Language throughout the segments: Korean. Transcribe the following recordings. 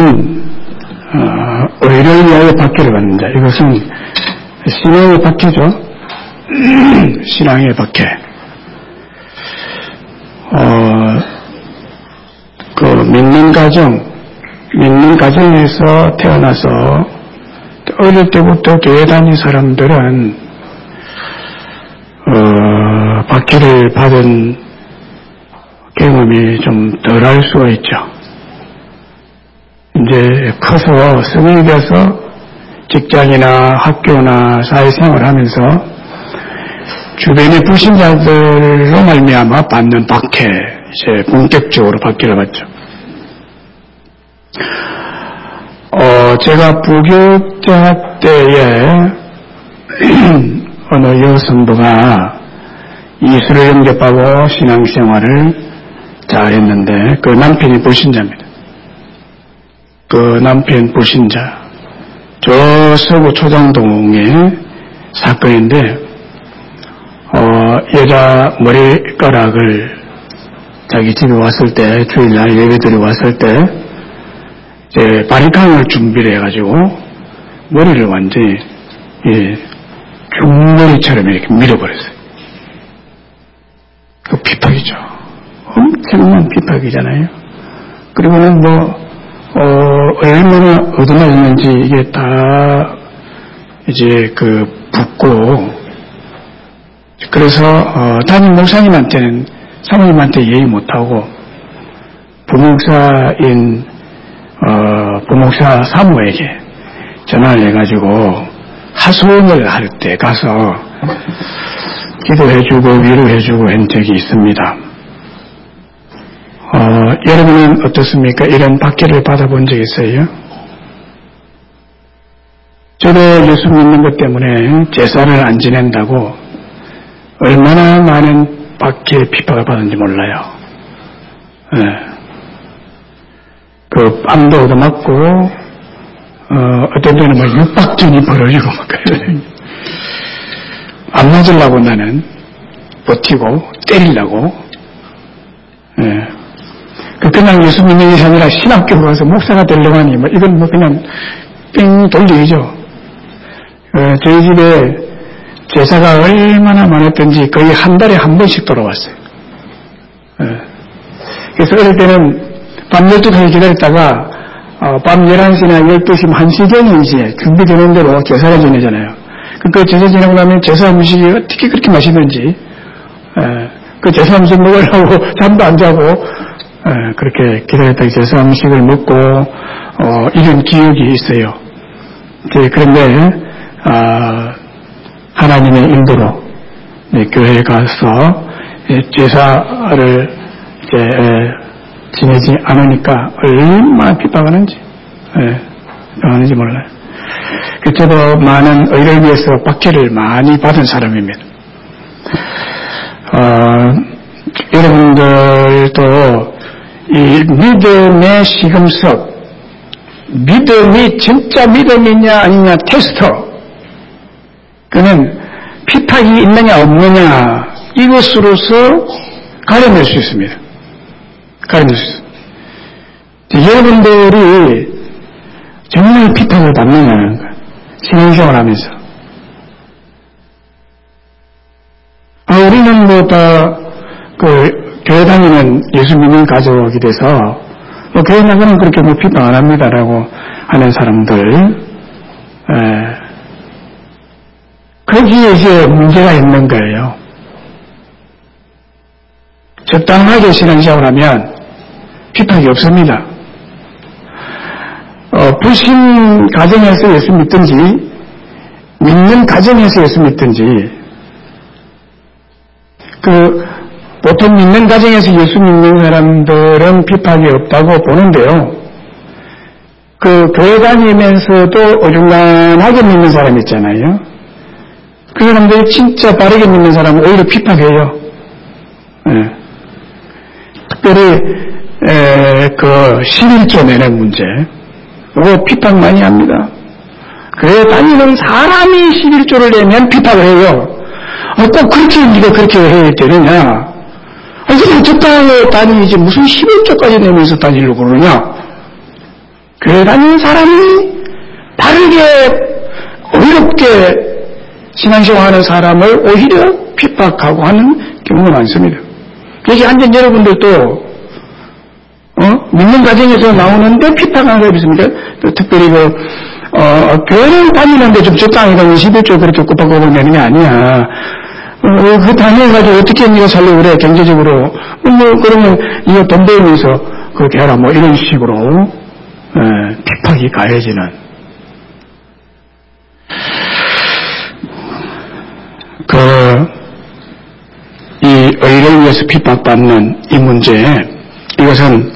이것은 의를 위하여 박해를 받는 자. 이것은 신앙의 박해죠. 신앙의 박해. 믿는 가정에서 태어나서 어릴 때부터 교회 다닌 사람들은 박해를 받은 경험이 좀 덜할 수가 있죠. 이제 커서 성인이 돼서 직장이나 학교나 사회생활을 하면서 주변의 불신자들로 말미암아 받는 박해, 이제 본격적으로 박해를 받죠. 제가 부교육자 때에 어느 여성부가 예수를 영접하고 신앙생활을 잘했는데 그 남편이 불신자입니다. 그 남편 불신자. 저 서구 초장동의 사건인데 여자 머리카락을 자기 집에 왔을 때 주일날 예배드리고 왔을 때 이제 바리깡을 준비를 해가지고 머리를 완전히 중머리처럼 이렇게 밀어버렸어요. 그 피팍이죠. 엄청난 피팍이잖아요. 그리고는 얼마나 얻어맞았는지 이게 다 이제 붓고 그래서 담임 목사님한테는 사모님한테 얘기 못하고 부목사 사모에게 전화를 해가지고 하소연을 할 때 가서 기도해주고 위로해주고 한 적이 있습니다. 여러분은 어떻습니까? 이런 박해를 받아본 적 있어요? 저도 예수 믿는 것 때문에 제사를 안 지낸다고 얼마나 많은 박해 비판을 받았는지 몰라요. 그 뺨도 얻어맞고 어떤 때는 막 육박전이 벌어지고 막 그러거든요. 안 맞으려고 나는 버티고 때리려고. 그냥 예수 믿는 것이 아니라 신학교 가서 목사가 되려고 하니 이건 그냥 뺑 돌리죠. 저희 집에 제사가 얼마나 많았던지 거의 한 달에 한 번씩 돌아왔어요. 그래서 어릴 때는 밤 12시까지 기다렸다가 밤 11시나 12시 1시 전에 이제 준비되는 대로 제사를 지내잖아요. 그 제사 지내고 나면 제사 음식이 어떻게 그렇게 맛있는지 그 제사 음식 먹으려고 잠도 안 자고 그렇게 기다렸다가 제사 음식을 먹고 이런 기억이 있어요. 그런데 하나님의 인도로 교회에 가서 제사를 이제 지내지 않으니까 얼마나 핍박하는지 몰라요. 저도 많은 의를 위해서 박해를 많이 받은 사람입니다. 여러분들도 이 믿음의 시금석, 믿음이 진짜 믿음이냐 아니냐 테스터, 그는 핍박이 있느냐 없느냐 이것으로서 가려낼 수 있습니다. 가려낼 수 있습니다. 여러분들이 정말 핍박을 받느냐는 거예요. 신앙생활 하면서. 우리는 다 교회 다니는 예수 믿는 가족이 돼서 교회 나가면 그렇게 핍박 안 합니다라고 하는 사람들, 거기에 이제 문제가 있는 거예요. 적당하게 신앙생활을 하면 핍박이 없습니다. 불신 가정에서 예수 믿든지 믿는 가정에서 예수 믿든지 보통 믿는 가정에서 예수 믿는 사람들은 핍박이 없다고 보는데요. 교회 다니면서도 어중간하게 믿는 사람 있잖아요. 그 사람들이 진짜 바르게 믿는 사람은 오히려 핍박해요. 특별히 11조 내는 문제, 이거 핍박 많이 합니다. 교회 다니는 사람이 11조를 내면 핍박을 해요. 꼭 그렇게 네가 그렇게 해야 되느냐? 그럼 적당하게 다니지 무슨 11조까지 내면서 다니려고 그러냐? 교회 다니는 사람이 바르게 어렵게 신앙생활하는 사람을 오히려 핍박하고 하는 경우가 많습니다. 여기 앉은 여러분들도 믿는 가정에서 나오는데 핍박하는 사람이 있습니까? 특별히 교회를 다니는데 좀 적당히 다니는 11조 그렇게 꼬박꼬박 내는 게 아니야. 그 다녀가지고 어떻게 네가 살려고 그래, 경제적으로. 그러면 이거 돈 벌면서 그렇게 해라, 이런 식으로, 핍박이 가해지는. 이 의를 위해서 핍박받는 이 문제, 이것은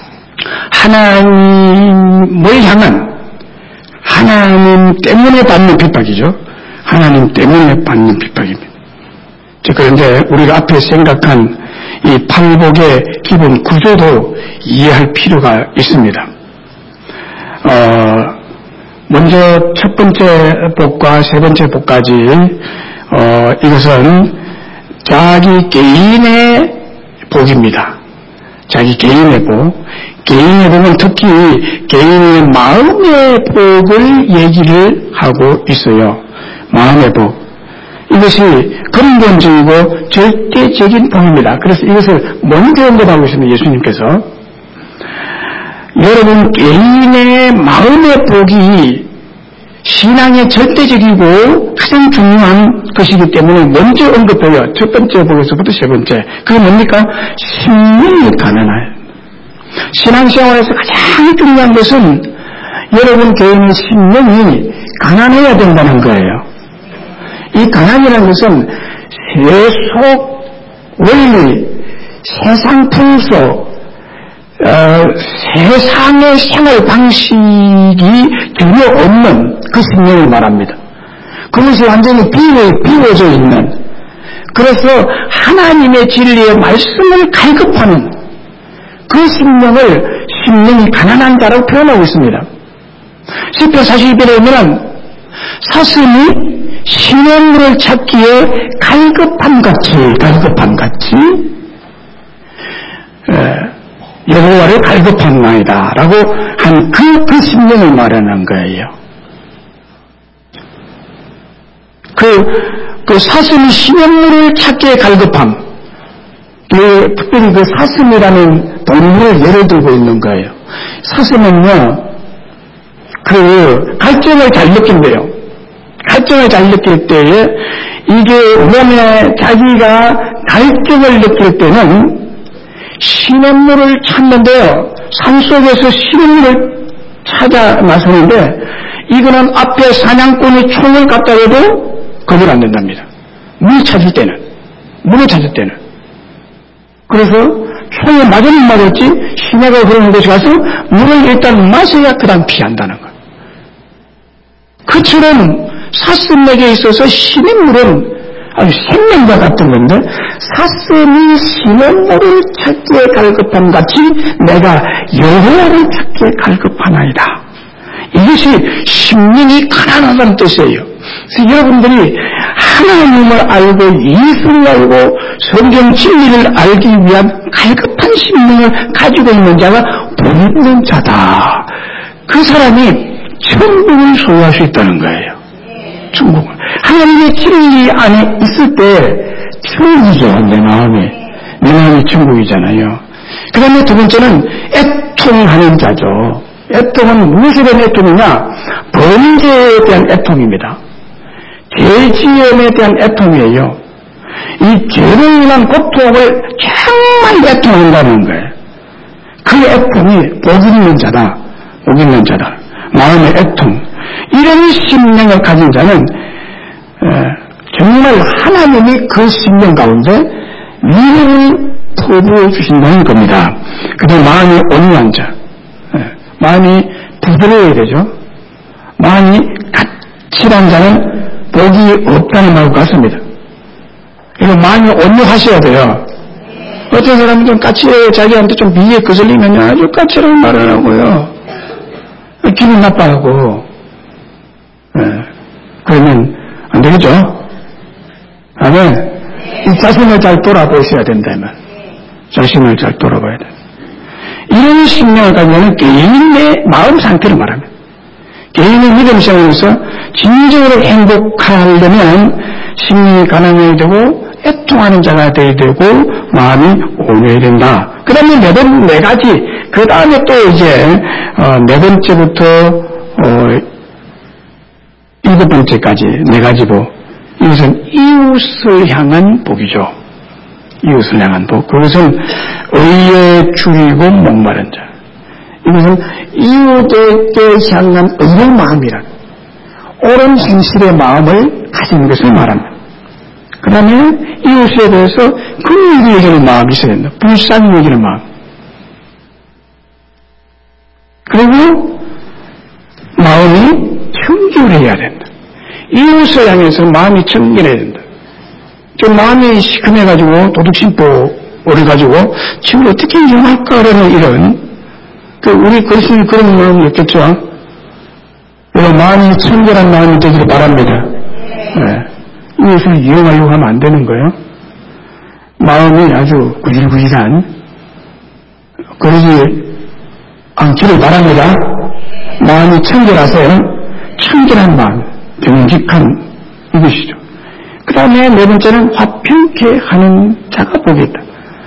하나님을 향한 하나님 때문에 받는 핍박이죠. 하나님 때문에 받는 핍박입니다. 그런데 우리가 앞에 생각한 이 팔복의 기본 구조도 이해할 필요가 있습니다. 먼저 첫 번째 복과 세 번째 복까지 이것은 자기 개인의 복입니다. 자기 개인의 복. 개인의 복은 특히 개인의 마음의 복을 얘기를 하고 있어요. 마음의 복. 이것이 근본적이고 절대적인 복입니다. 그래서 이것을 먼저 언급하고 있습니다. 예수님께서. 여러분 개인의 마음의 복이 신앙의 절대적이고 가장 중요한 것이기 때문에 먼저 언급해요. 첫 번째 복에서부터 세 번째. 그게 뭡니까? 심령이 가난해요. 신앙생활에서 가장 중요한 것은 여러분 개인의 심령이 가난해야 된다는 거예요. 이 가난이라는 것은 세속 원리, 세상 풍속, 세상의 생활 방식이 전혀 없는 그 심령을 말합니다. 그것이 완전히 비워져 있는, 그래서 하나님의 진리의 말씀을 갈급하는 그 심령이 가난한 자라고 표현하고 있습니다. 시편 41에 보면 사슴이 시냇물을 찾기에 갈급함같이 여호와를 갈급함나이다 라고 한 그 심령을 말하는 거예요. 그 사슴이 시냇물을 찾기에 갈급함, 특별히 그 사슴이라는 동물을 예를 들고 있는 거예요. 사슴은요, 갈증을 잘 느낀대요. 갈증을 잘 느낄 때에 이게 몸에 자기가 갈증을 느낄 때는 시냇물을 찾는데요. 산속에서 시냇물을 찾아 나서는데 이거는 앞에 사냥꾼이 총을 갖다 대도 겁을 안 낸답니다. 물을 찾을 때는. 그래서 총에 맞으면 맞았지 시내가 흐르는 곳에 가서 물을 일단 마셔야 그 다음 피한다는 거예요. 그처럼 사슴에게 있어서 시냇물은 아주 생명과 같은 건데 사슴이 시냇물을 찾기에 갈급함 같이 내가 여호와를 찾기에 갈급하나이다. 이것이 심령이 가난하다는 뜻이에요. 그래서 여러분들이 하나님을 알고 예수를 알고 성경 진리를 알기 위한 갈급한 심령을 가지고 있는 자가 복 있는 자다. 그 사람이 천국을 소유할 수 있다는 거예요. 천국을. 하나님의 진리 안에 있을 때 천국이죠. 내 마음이 천국이잖아요. 그 다음에 두 번째는 애통하는 자죠. 애통은 무엇에 대한 애통이냐? 범죄에 대한 애통입니다. 죄지음에 대한 애통이에요. 이 죄로 인한 고통을 정말 애통한다는 거예요. 그 애통이 복 있는 자다. 마음의 애통. 이런 심령을 가진 자는 정말 하나님이 그 심령 가운데 미래를 포부해 주신다는 겁니다. 그다음 마음이 온유한 자. 마음이 부드러워야 되죠. 마음이 까칠한 자는 복이 없다는 말과 같습니다. 그리고 마음이 온유하셔야 돼요. 어떤 사람은 좀 까칠해요. 자기한테 좀 미에 거슬리면 아주 까칠한 말을 하고요. 기분 나빠하고. 그러면 안 되겠죠? 아멘. 이 자신을 잘 돌아보셔야 된다면. 자신을 잘 돌아봐야 돼. 이런 심령을 가지면 개인의 마음 상태를 말합니다. 개인의 믿음 생활에서 진정으로 행복하려면 심령이 가난해야 되고 애통하는 자가 되어야 되고 마음이 온유해야 된다. 그 다음에 네 가지, 그 다음에 또 이제 네 번째부터 7번째까지 네 가지 복. 이것은 이웃을 향한 복이죠. 이웃을 향한 복. 그것은 의에 줄이고 목마른 자. 이것은 이웃에게 향한 의의 마음이라. 옳은 행실의 마음을 가진 것을 말합니다. 그 다음에 이웃에 대해서 긍휼히 여기는 마음이 있어야 된다. 불쌍히 여기는 마음. 그리고 마음이 청결해야 된다. 이웃을 향해서 마음이 청결해야 된다. 저 마음이 시큼해가지고 도둑심보를 가지고 지금 어떻게 이용할까라는 이런 우리 그리스도인이 그런 마음이 없겠죠. 마음이 청결한 마음이 되기를 바랍니다. 네. 이것을 이용하려고 하면 안 되는 거예요. 마음이 아주 구질구질한 그러지 않기를 바랍니다. 마음이 청결하세요. 청결한 마음, 정직한 이것이죠. 그 다음에 네 번째는 화평케 하는 자가 복이 있다.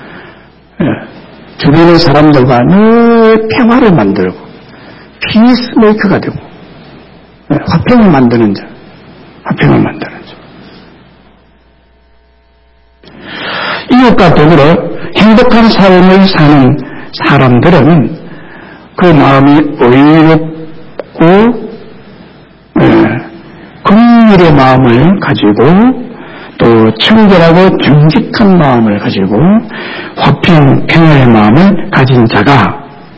주변의 사람들과 늘 평화를 만들고 피스메이커가 되고 화평을 만드는 자, 화평을 만드는 자. 이웃과 더불어 행복한 삶을 사는 사람들은 그 마음이 의롭고 긍휼의 마음을 가지고 또 청결하고 정직한 마음을 가지고 화평, 평화의 마음을 가진 자가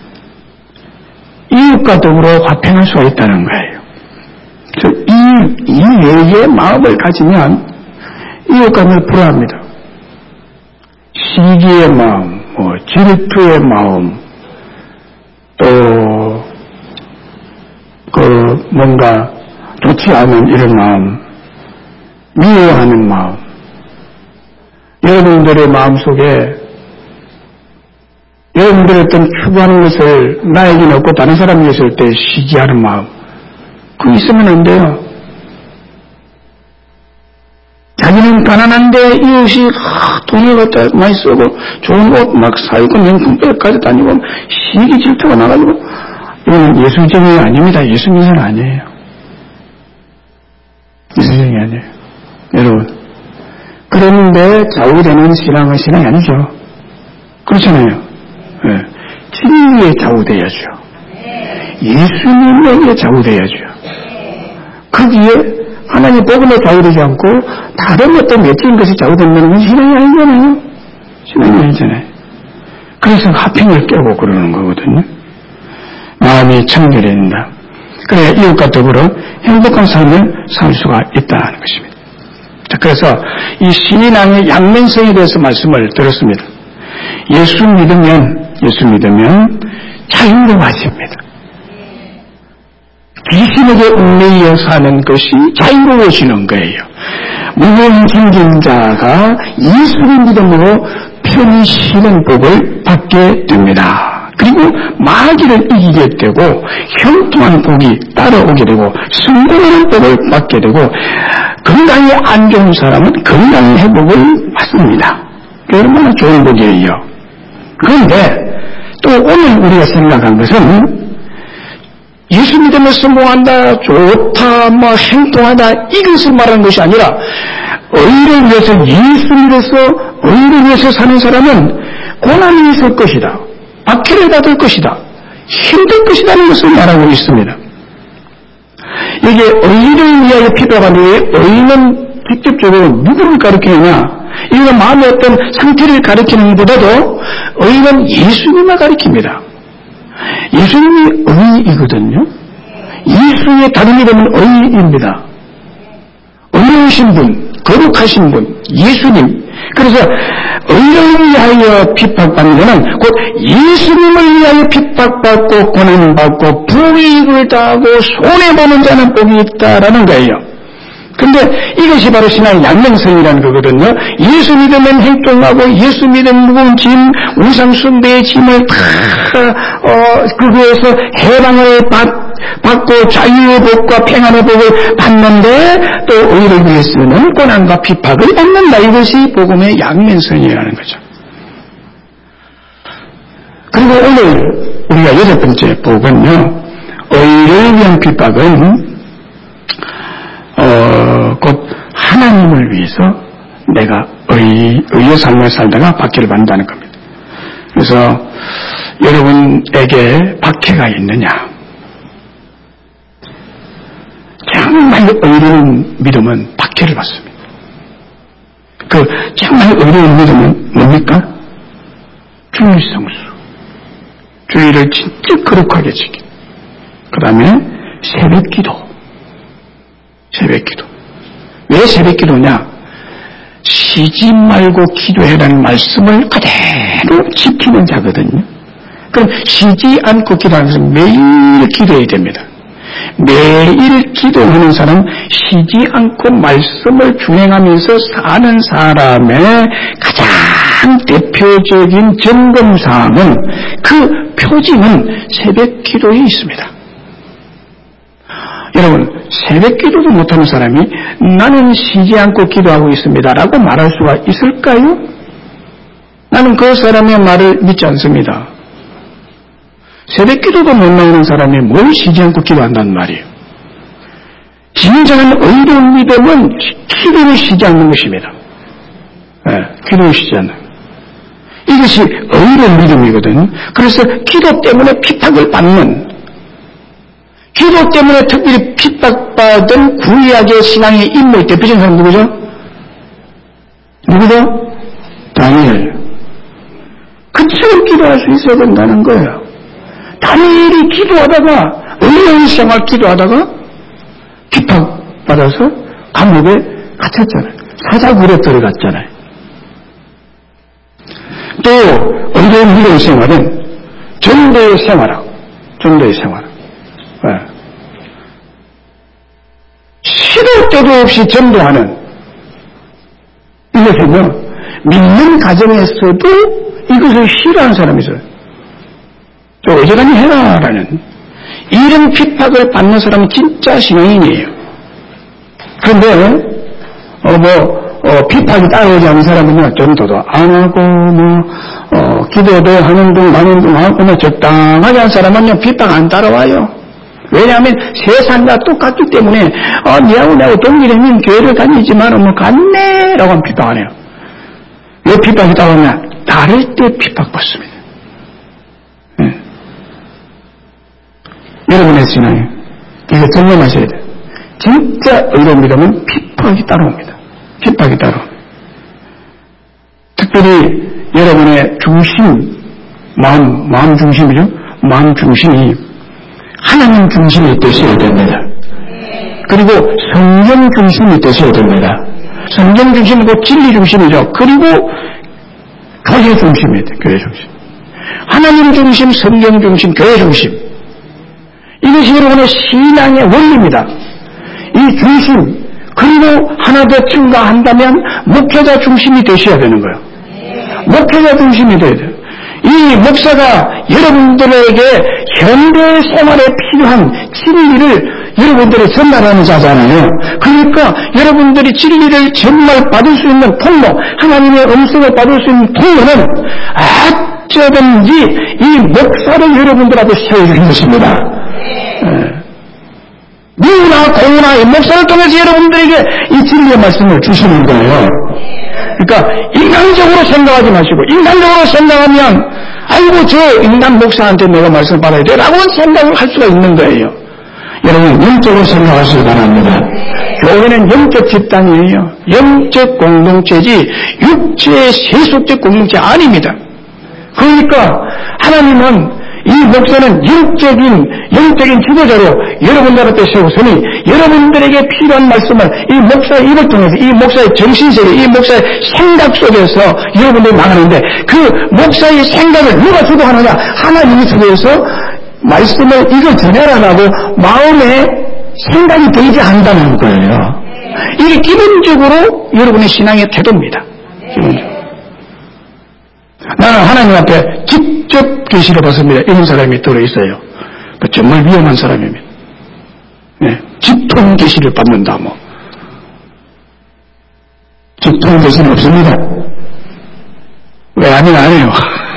이웃과 더불어 화평할 수가 있다는 거예요. 그래서 이 외의 마음을 가지면 이웃과 늘 불화합니다. 시기의 마음, 질투의 마음, 또 뭔가 좋지 않은 이런 마음, 미워하는 마음, 여러분들의 마음속에 여러분들의 어떤 추구하는 것을 나에게는 없고 다른 사람에게 있을 때 시기하는 마음, 그거 있으면 안 돼요. 자기는 가난한데 이웃이 돈을 갖다 많이 쓰고 좋은 옷 막 사입고 명품백까지 다니고 시기 질투가 나가지고 이건 예수쟁이 아닙니다. 예수님은 아니에요. 예수쟁이 아니에요. 여러분, 그런데 좌우되는 신앙은 신앙이 아니죠. 그렇잖아요. 네. 진리에 좌우돼야죠. 예수님에게 좌우돼야죠. 거기에 하나님 복음에 좌우되지 않고 다른 어떤 외적인 것이 좌우된다는 건 신앙이 아니잖아요. 신앙이 아니잖아요. 그래서 화평을 깨고 그러는 거거든요. 마음이 청결해야 된다. 그래야 이웃과 더불어 행복한 삶을 살 수가 있다는 것입니다. 자, 그래서 이 신앙의 양면성에 대해서 말씀을 들었습니다. 예수 믿으면 자유로워집니다. 귀신에게 얽매여 사는 것이 자유로워지는 거예요. 무거운 짐진 자가 예수를 믿음으로 편히 쉬는 복을 받게 됩니다. 그리고 마귀를 이기게 되고 형통한 복이 따라오게 되고 성공하는 복을 받게 되고 건강이 안 좋은 사람은 건강의 회복을 받습니다. 얼마나 좋은 복이에요. 그런데 또 오늘 우리가 생각한 것은 예수 믿으면 성공한다, 좋다, 행동하다 이것을 말하는 것이 아니라 의를 위해서 예수 믿어서 의를 위해서 사는 사람은 고난이 있을 것이다. 박해를 받을 것이다. 힘들 것이라는 것을 말하고 있습니다. 여기에 의를 위하여 피부하는데 의는 직접적으로 누구를 가리키느냐? 이건 마음의 어떤 상태를 가리키는 것보다도 의는 예수님을 가리킵니다. 예수님이 의이거든요. 예수의 다른 이름은 의입니다. 의로우신 분, 거룩하신 분, 예수님. 그래서 의를 위하여 핍박받는 것은 곧 예수님을 위하여 핍박받고 고난받고 불이익을 당하고 손해보는 자는 복이 있다라는 거예요. 근데 이것이 바로 신앙의 양면성이라는 거거든요. 예수 믿으면 행동하고 예수 믿으면 무거운 짐, 우상 숭배의 짐을 다 그거에서 해방을 받고 자유의 복과 평안의 복을 받는데 또 의를 위해서는 고난과 핍박을 받는다. 이것이 복음의 양면성이라는 거죠. 그리고 오늘 우리가 8번째 복은요. 의를 위한 핍박은 곧 하나님을 위해서 내가 의의 삶을 살다가 박해를 받는다는 겁니다. 그래서 여러분에게 박해가 있느냐? 정말 의로운 믿음은 박해를 받습니다. 정말 의로운 믿음은 뭡니까? 주의 성수. 주의를 진짜 거룩하게 지키고 그 다음에 새벽기도. 왜 새벽기도냐? 쉬지 말고 기도해라는 말씀을 그대로 지키는 자거든요. 그럼 쉬지 않고 기도하는 것은 매일 기도해야 됩니다. 매일 기도하는 사람, 쉬지 않고 말씀을 준행하면서 사는 사람의 가장 대표적인 점검사항은 그 표징은 새벽기도에 있습니다. 여러분, 새벽기도도 못하는 사람이 나는 쉬지 않고 기도하고 있습니다라고 말할 수가 있을까요? 나는 그 사람의 말을 믿지 않습니다. 새벽기도도 못 나오는 사람이 뭘 쉬지 않고 기도한다는 말이에요. 진정한 의로운 믿음은 기도를 쉬지 않는 것입니다. 기도를 쉬지 않는. 이것이 의로운 믿음이거든요. 그래서 기도 때문에 핍박을 받는, 기도 때문에 특별히 핍박받은 구약의 신앙의 인물 대표적인 사람 누구죠? 다니엘. 그처럼 기도할 수 있어야 된다는 거예요. 다니엘이 기도하다가 의로운 생활 기도하다가 핍박받아서 감옥에 갇혔잖아요. 사자굴에 들어갔잖아요. 또 의로운 믿음의 생활은 전도의 생활하고 시도 때도 없이 전도하는 이것은요, 믿는 가정에서도 이것을 싫어하는 사람이 있어요. 저 어지간히 해라라는 이런 핍박을 받는 사람은 진짜 신앙인이에요. 그런데 핍박이 따라오지 않는 사람은요, 전도도 안 하고 기도도 하는 둥 마는 둥 하고 적당하지 않은 사람은요, 핍박 안 따라와요. 왜냐하면 세상과 똑같기 때문에 니하고 나하고 동일하면 교회를 다니지만 갔네라고 하면 핍박 안 해요. 왜 핍박이 따라오냐? 다를 때 핍박받습니다. 여러분의 신앙에 이거 점검하셔야 돼요. 진짜 의로운 믿음은 핍박이 따라옵니다. 핍박이 따라옵니다. 특별히 여러분의 중심, 마음 중심이죠. 마음 중심이 하나님 중심이 되셔야 됩니다. 그리고 성경 중심이 되셔야 됩니다. 성경 중심이고 진리 중심이죠. 그리고 교회 중심이에요. 교회 중심. 하나님 중심, 성경 중심, 교회 중심. 이것이 여러분의 신앙의 원리입니다. 이 중심, 그리고 하나 더 증가한다면 목회자 중심이 되셔야 되는 거예요. 목회자 중심이 돼야 돼요. 이 목사가 여러분들에게 현대 생활에 필요한 진리를 여러분들이 전달하는 자잖아요. 그러니까 여러분들이 진리를 정말 받을 수 있는 통로, 하나님의 음성을 받을 수 있는 통로는 어쩌든지 이 목사를 여러분들 앞에 세워주는 것입니다. 누구나 공우나 이 목사를 통해서 여러분들에게 이 진리의 말씀을 주시는 거예요. 그러니까 인간적으로 생각하지 마시고, 인간적으로 생각하면 아이고 저 인간 목사한테 내가 말씀을 받아야 돼 라고 생각을 할 수가 있는 거예요. 여러분 영적으로 생각하시기 바랍니다. 교회는 영적 집단이에요. 영적 공동체지 육체의 세속적 공동체 아닙니다. 그러니까 하나님은 이 목사는 영적인 지도자로 여러분들 앞에 세우서니 여러분들에게 필요한 말씀을 이 목사의 입을 통해서, 이 목사의 정신세계, 이 목사의 생각 속에서 여러분들이 나가는데, 그 목사의 생각을 누가 주도하느냐? 하나님이 주도해서 말씀을 이걸 전해라라고 마음에 생각이 들지 않는다는 거예요. 이게 기본적으로 여러분의 신앙의 태도입니다. 기본적으로. 나는 하나님 앞에 직접 계시를 받습니다. 이런 사람이 들어있어요. 정말 위험한 사람입니다. 네. 직통 계시를 받는다 뭐. 직통 계시는 없습니다. 왜 아멘 안 해요?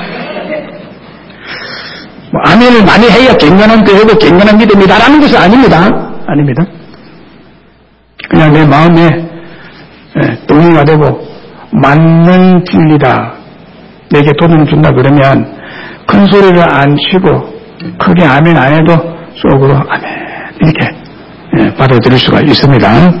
뭐 아멘을 많이 해야 갱년한 교회고 갱년한 믿음이다라는 것은 아닙니다. 아닙니다. 그냥 내 마음에 동의가 되고 맞는 진리다. 내게 도움을 준다 그러면 큰 소리를 안 치고 크게 아멘 안 해도 속으로 아멘 이렇게 받아들일 수가 있습니다.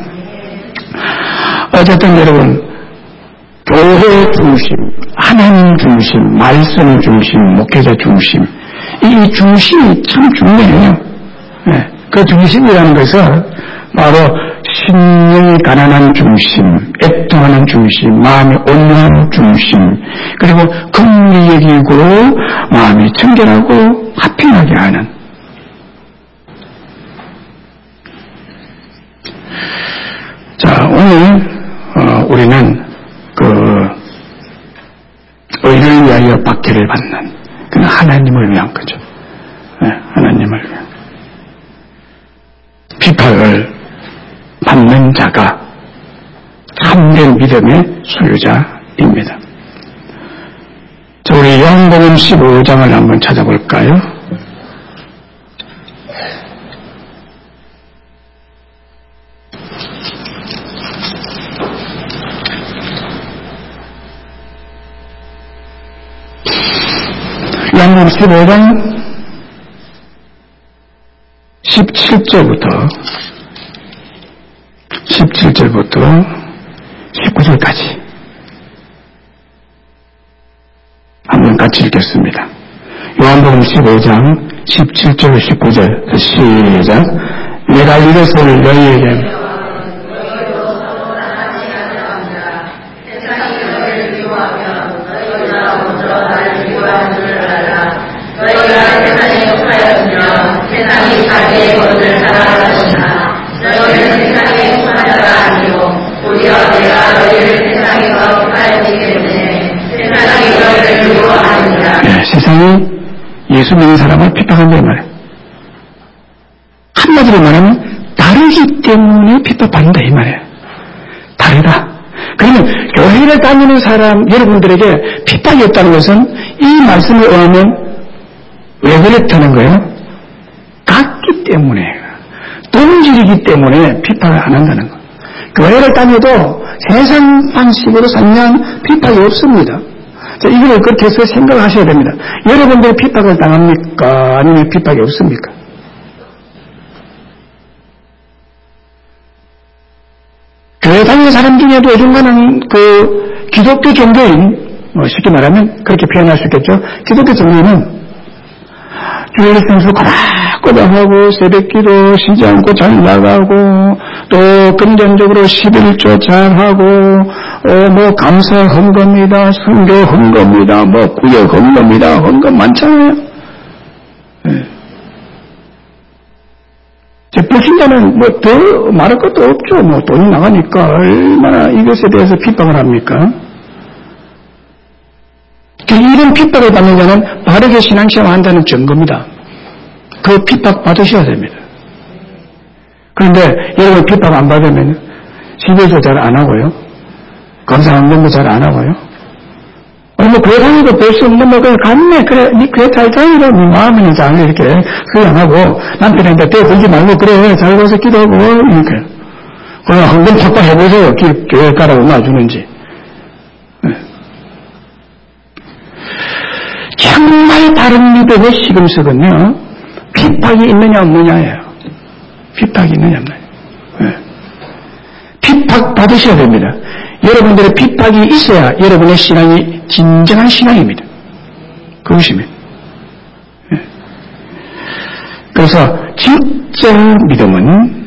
어쨌든 여러분 교회 중심, 하나님 중심, 말씀 중심, 목회자 중심 이 중심이 참 중요해요. 그 중심이라는 것은 바로 신령이 가난한 중심, 애통하는 중심, 마음이 온유한 중심, 그리고 긍휼히 여기고 마음이 청결하고 화평하게 하는. 자, 오늘 우리는 의를 위하여 박해를 받는 그는 하나님을 위한 거죠. 하나님을 위한 비판을 받는 자가 참된 믿음의 소유자입니다. 자, 우리 요한복음 15장을 한번 찾아볼까요? 요한복음 15장 17절부터 19절까지 한번 같이 읽겠습니다. 요한복음 15장 17절 19절 시작. 내가 이것을 너희에게 세상이 예수 믿는 사람을 핍박한다는 말이에요. 한마디로 말하면 다르기 때문에 핍박받는다 이 말이에요. 다르다. 그러면 교회를 다니는 사람 여러분들에게 핍박이 없다는 것은 이 말씀을 의하면 왜 그랬다는 거예요? 같기 때문에 동질이기 때문에 핍박을 안 한다는 거예요. 교회를 다녀도 세상 방식으로 살면 핍박이 없습니다. 자, 이걸 그렇게 해서 생각하셔야 됩니다. 여러분들이 핍박을 당합니까? 아니면 핍박이 없습니까? 교회 다니는 사람 중에도 어중간한 기독교 종교인, 쉽게 말하면 그렇게 표현할 수 있겠죠. 기독교 종교인은 주일 성수 꼬박꼬박하고 새벽기도 쉬지 않고 잘 나가고 또 금전적으로 11조 잘하고 뭐 감사 헌금이다, 선교 헌금이다, 뭐 구역 헌금이다, 헌금 많잖아요. 불신자는 뭐 더 말할 것도 없죠. 뭐 돈이 나가니까 얼마나 이것에 대해서 핍박을 합니까? 이런 핍박을 받는 자는 바르게 신앙생활 한다는 증거입니다. 그 핍박 받으셔야 됩니다. 그런데 여러분 핍박 안 받으면 집에서 잘 안 하고요. 감사 헌금도 잘 안 하고요. 뭐 교회 다니고 볼 수 없는 뭐 그냥 갔네. 그래, 니 교회 잘 다니라. 니 마음에는 잘 이렇게 수양하고 남편한테 떼들지 말고 그래 잘 가서 기도하고 이렇게. 그냥 헌금 팍팍 해보세요. 교회 가라고 놔주는지. 정말 다른 믿음의 시금석은요, 핍박이 있느냐 없느냐예요. 핍박이 있느냐 없느냐. 핍박 받으셔야 됩니다. 여러분들의 핍박이 있어야 여러분의 신앙이 진정한 신앙입니다. 그것입니다. 그래서 진짜 믿음은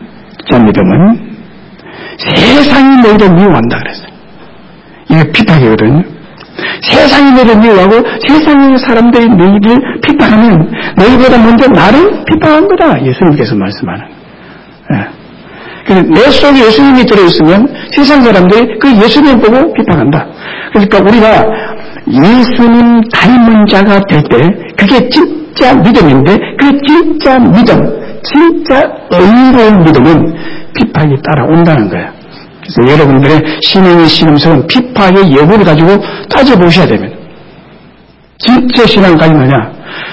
세상이 너희를 미워한다 그랬어요. 이게 핍박이거든요. 세상이 너희를 미워하고 세상의 사람들이 너희를 핍박하면 너희보다 먼저 나를 핍박한 거다. 예수님께서 말씀하는. 내 속에 예수님이 들어있으면 세상 사람들이 그 예수님 보고 비판한다. 그러니까 우리가 예수님 닮은 자가 될 때 그게 진짜 믿음인데 그 진짜 믿음, 진짜 의로운 믿음은 비판이 따라온다는 거예요. 그래서 여러분들의 신앙의 신앙성은 비판의 여부를 가지고 따져보셔야 됩니다. 진짜 신앙을 가지면 뭐냐?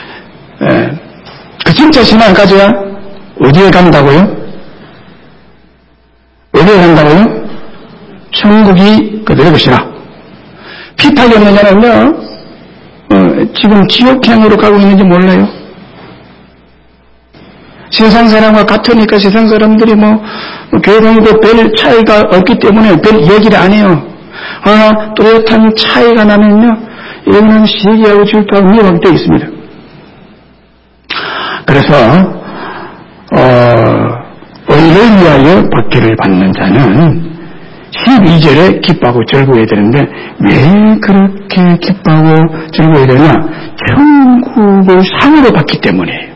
그 진짜 신앙을 가져야 어디에 간다고요? 어디에 간다고요? 천국이 그대로 것이라. 비판이 없는 자는요, 지금 지옥향으로 가고 있는지 몰라요. 세상 사람과 같으니까 세상 사람들이 교회 다니고 별 차이가 없기 때문에 별 얘기를 안 해요. 또렷한 차이가 나면요, 여기는 시기하고 질투하고 미워하게 되어 있습니다. 그래서, 의를 위하여 박해를 받는 자는 12절에 기뻐하고 즐거워야 되는데 왜 그렇게 기뻐하고 즐거워야 되냐? 천국을 상으로 받기 때문이에요.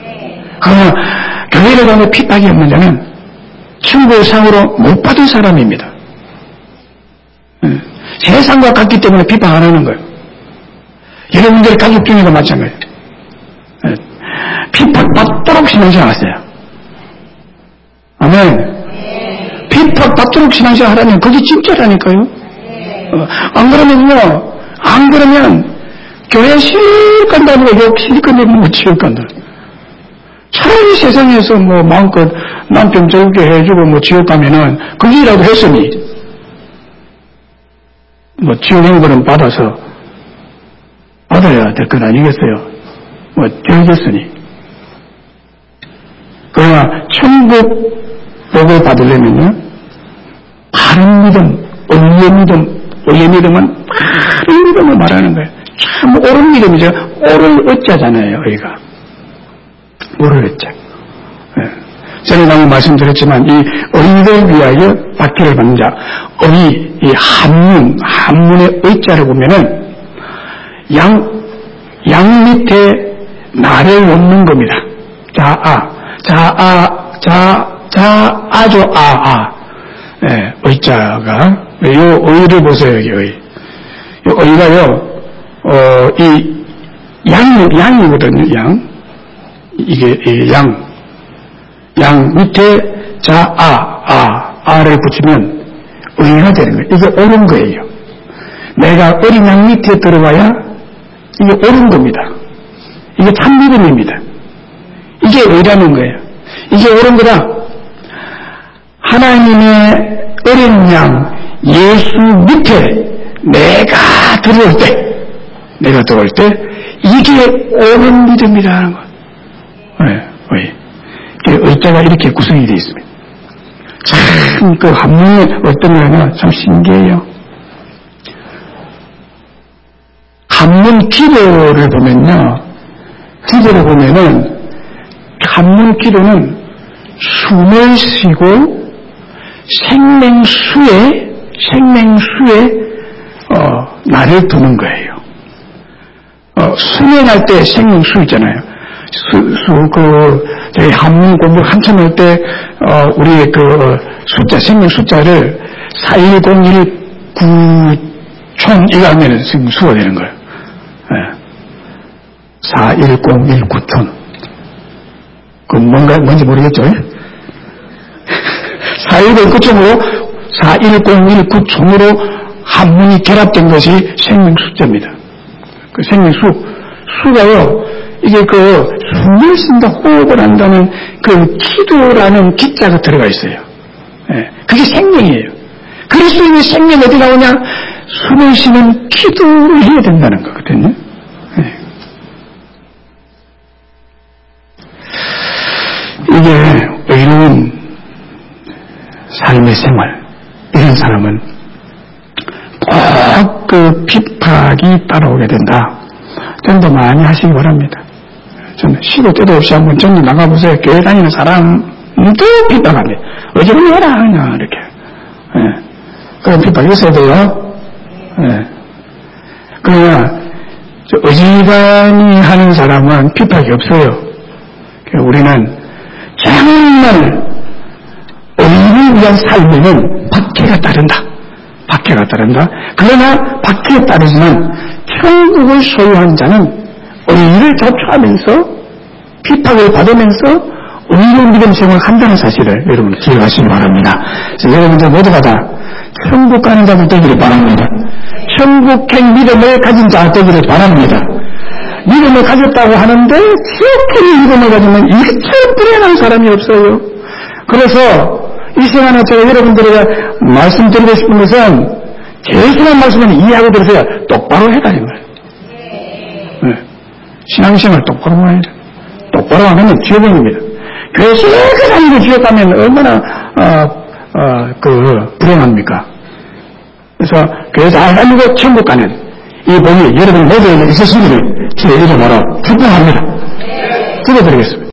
교회를 가면 핍박이 없는 자는 천국을 상으로 못 받은 사람입니다. 세상과 같기 때문에 핍박 안 하는 거예요. 여러분들의 가족 중에도 마찬가지예요. 핍박 받도록 신앙생활 하세요. 아멘. 핍박 받도록 신앙생활 하라면 그게 진짜라니까요. 안 그러면 교회 실컷 다니고 욕 실컷 내면 지옥 간다. 차라리 세상에서 마음껏 남편 즐겁게 해주고 지옥 가면은 거기라도 했으니 지옥 행벌은 받아야 될 건 아니겠어요. 되겠으니. 그러나 천국 복을 받으려면요, 바른 믿음, 의의 믿음은 바른 믿음을 말하는 거예요. 참 옳은 믿음이죠. 옳은 어자잖아요, 의가. 옳은 어자. 전에 방금 말씀드렸지만, 이 의를 위하여 박해를 받는 자, 이 한문의 의자를 보면은, 양 밑에 나를 놓는 겁니다. 자아죠, 의자가. 요 의를 보세요, 여기 의. 요 의가요, 양이거든요, 양. 이게, 양 밑에 아를 붙이면 의가 되는 거예요. 이게 옳은 거예요. 내가 어린 양 밑에 들어가야 이게 옳은 겁니다. 이게 참 믿음입니다. 이게 의라는 거예요. 이게 옳은 거다. 하나님의 어린 양 예수 밑에 내가 들어올 때 이게 옳은 믿음이라는 거예요. 의자가 이렇게 구성이 되어 있습니다. 참 그 한문이 어떤 거냐면 참 신기해요. 한문 기도를 보면은 한문 기도는 숨을 쉬고 생명수에 나를 두는 거예요. 수행할 때 생명수 있잖아요. 저희 한문 공부 한참 할 때, 우리의 생명 숫자를 41019촌 이거 하면 생명수가 되는 거예요. 41019촌. 뭔지 모르겠죠? 41019촌으로 한문이 결합된 것이 생명 숫자입니다. 그 생명 수가요, 이게 숨을 쉰다, 호흡을 한다는 기도라는 기자가 들어가 있어요. 그게 생명이에요. 그리스도인의 생명이 어디 나오냐? 숨을 쉬는 기도를 해야 된다는 거거든요. 이게 의로운 삶의 생활, 이런 사람은 꼭 핍박이 따라오게 된다. 전도 많이 하시기 바랍니다. 저는 시도 때도 없이 한번 전도 나가보세요. 교회 다니는 사람도 핍박합니다. 어지간히 해라, 그냥, 이렇게. 그런 핍박이 있어야 돼요. 그러나, 어지간히 하는 사람은 핍박이 없어요. 우리는 정말 의인을 위한 삶에는 박해가 따른다. 박해가 따른다. 그러나 박해에 따르지만 천국을 소유한 자는 의의를 자초하면서 핍박을 받으면서 의로운 믿음 생활을 한다는 사실을 여러분 기억하시기 바랍니다. 여러분들 모두가 다 천국 가는 자들 되기를 바랍니다. 천국행 믿음을 가진 자 되기를 바랍니다. 믿음을 가졌다고 하는데 지옥행 믿음을 가지면 일체 불행한 사람이 없어요. 그래서 이 시간에 제가 여러분들에게 말씀드리고 싶은 것은 제일 중요한 말씀은 이해하고 들으세요. 똑바로 해라 이 말이에요. 네. 신앙생활 똑바로 해야 돼요. 똑바로 하면 지옥입니다. 교회 셀그 다니고 지옥 가면 얼마나 불행합니까? 그래서 교회 잘 다니고 천국 가는 이 복이 여러분 모두에게 있으시기를 제 이름으로 축복합니다. 기도드리겠습니다.